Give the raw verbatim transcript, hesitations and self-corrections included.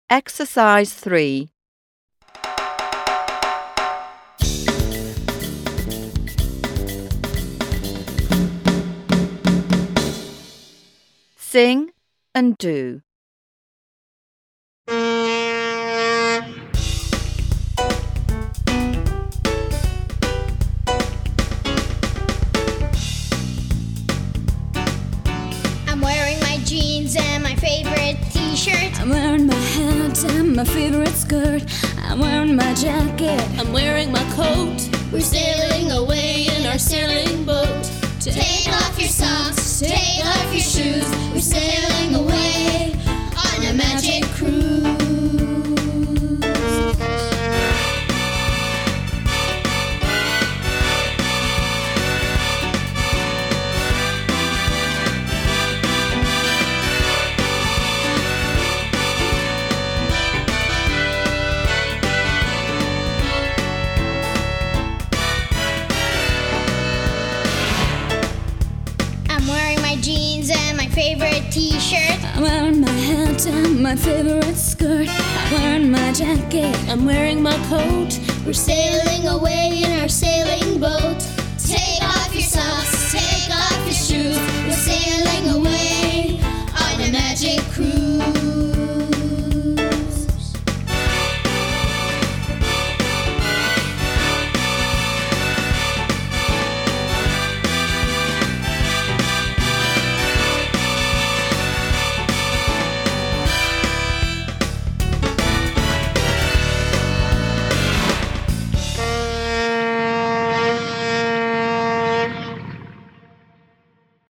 Exercise three. Sing and do. I'm wearing my jeans and my favorite t-shirt. I'm wearing my hat and my favorite skirt. I'm wearing my jacket. I'm wearing my coat. We're sailing away in our sailing boat. Take off your socks, take off your shoes. We're sailing away on a magic cruise. I'm wearing my jeans and my favorite t-shirt. I'm wearing my hat and my favorite skirt. I'm wearing my jacket. I'm wearing my coat. We're sailing away in our sailing boat. Take off your socks, take off your shoes. We're sailing away